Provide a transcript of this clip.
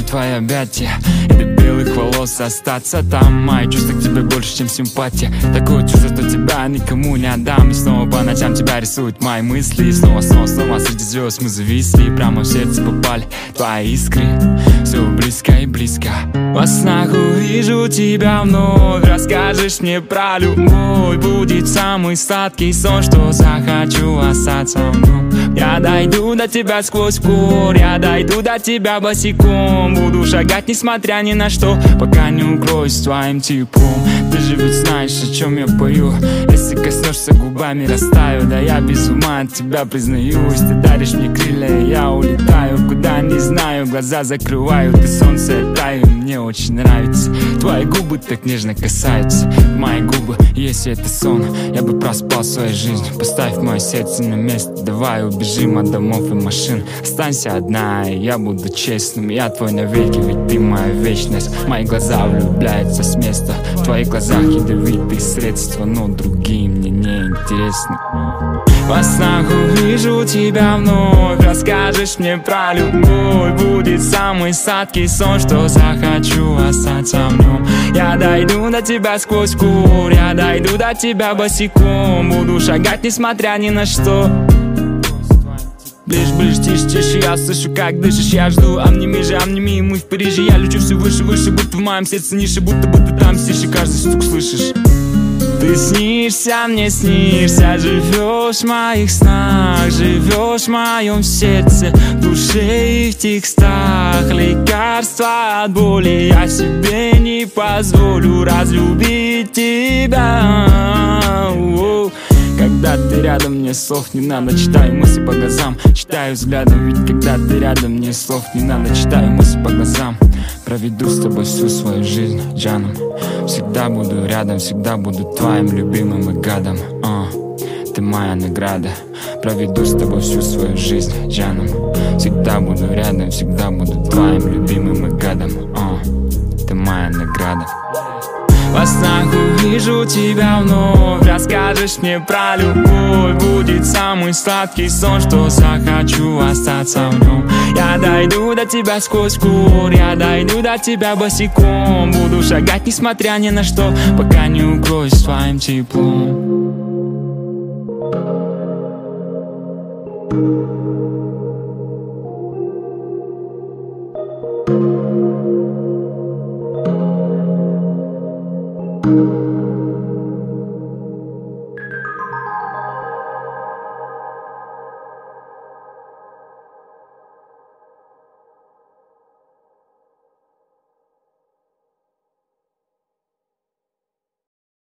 твои объятия и до белых волос остаться там. Мои чувства к тебе больше, чем симпатия. Такое чувство, что тебя никому не отдам. И снова по ночам тебя рисуют мои мысли. И снова среди звезд мы зависли. Прямо в сердце попали твои искры. Все близко и близко. Во снах увижу тебя вновь. Расскажешь мне про любовь. Будет самый сладкий сон, что захочу остаться в нем. Я дойду до тебя сквозь кор, я дойду до тебя босиком. Буду шагать, несмотря ни на что, пока не укроюсь твоим теплом. Ты же ведь знаешь, о чем я пою. Если коснешься губами, растаю. Да я без ума от тебя признаюсь. Ты даришь мне крылья, и я улетаю куда не знаю. Глаза закрываю, ты солнце, я таю. Мне очень нравится, твои губы так нежно касаются мои губы. Если это сон, я бы проспал свою жизнь. Поставь мое сердце на место, давай убежим от домов и машин. Останься одна, и я буду честным. Я твой навеки, ведь ты моя вечность. Мои глаза влюбляются с места. В твоих глазах ядовитые средства, но другие мне не интересны. Во снах увижу тебя вновь. Расскажешь мне про любовь. Будет самый сладкий сон, что захочу остаться в нем. Я дойду до тебя сквозь кур, я дойду до тебя босиком. Буду шагать, несмотря ни на что. Ближе, ближе, тише, тише, я слышу, как дышишь, я жду. Обними же, обними, мы в Париже. Я лечу все выше, выше, будто в моем сердце ниже. Будто бы ты там сидишь и каждый стук слышишь. Ты снишься, мне снишься, живешь в моих снах, живешь в моем сердце, в душе и в текстах. Лекарства от боли я себе не позволю разлюбить тебя. Когда ты рядом, мне слов не надо. Читаю мысли по глазам, читаю взглядом. Ведь когда ты рядом, мне слов не надо. Читаю мысли по глазам. Проведу с тобой всю свою жизнь, Джаном. Всегда буду рядом, всегда буду твоим любимым и гадом. Ты моя награда. Проведу с тобой всю свою жизнь, Джаном. Всегда буду рядом, всегда буду твоим любимым и гадом. Ты моя награда. Во снах увижу тебя вновь. Расскажешь мне про любовь. Будет самый сладкий сон, что захочу остаться в нем. Я дойду до тебя сквозь кур, я дойду до тебя босиком. Буду шагать, несмотря ни на что, пока не укроюсь твоим теплом. Thank you.